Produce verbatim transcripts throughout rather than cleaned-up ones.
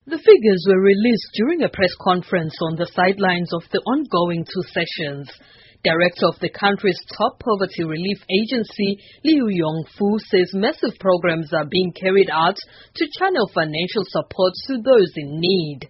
The figures were released during a press conference on the sidelines of the ongoing two sessions. Director of the country's top poverty relief agency, Liu Yongfu, says massive programs are being carried out to channel financial support to those in need.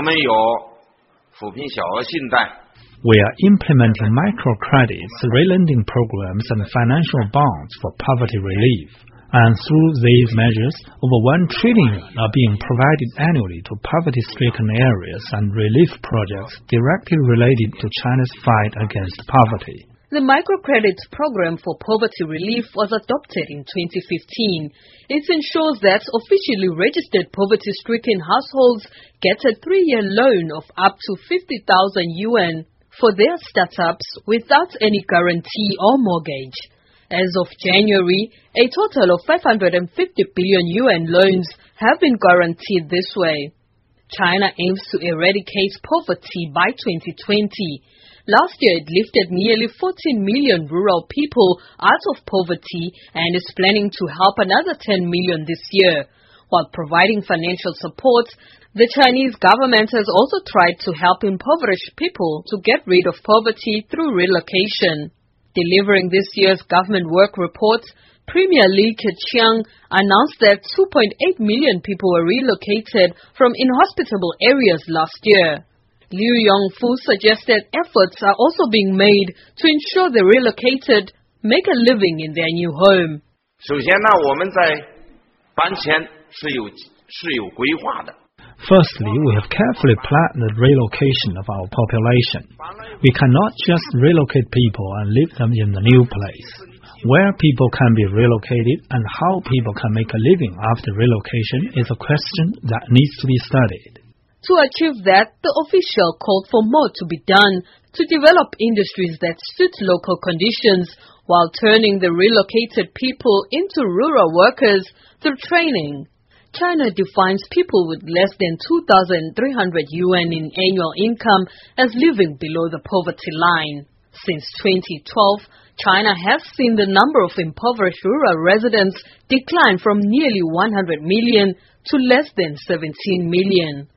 We are implementing microcredits, relending programs and financial bonds for poverty relief. And through these measures, over one trillion are being provided annually to poverty-stricken areas and relief projects directly related to China's fight against poverty. The microcredit program for poverty relief was adopted in twenty fifteen. It ensures that officially registered poverty-stricken households get a three-year loan of up to fifty thousand yuan for their startups without any guarantee or mortgage. As of January, a total of five hundred fifty billion yuan loans have been guaranteed this way. China aims to eradicate poverty by twenty twenty. Last year, it lifted nearly fourteen million rural people out of poverty and is planning to help another ten million this year. While providing financial support, the Chinese government has also tried to help impoverished people to get rid of poverty through relocation. Delivering this year's government work report, Premier Li Keqiang announced that two point eight million people were relocated from inhospitable areas last year. Liu Yongfu suggested efforts are also being made to ensure the relocated make a living in their new home. Firstly, we have carefully planned the relocation of our population. We cannot just relocate people and leave them in the new place. Where people can be relocated and how people can make a living after relocation is a question that needs to be studied. To achieve that, the official called for more to be done to develop industries that suit local conditions while turning the relocated people into rural workers through training. China defines people with less than two thousand three hundred yuan in annual income as living below the poverty line. Since twenty twelve, China has seen the number of impoverished rural residents decline from nearly one hundred million to less than seventeen million.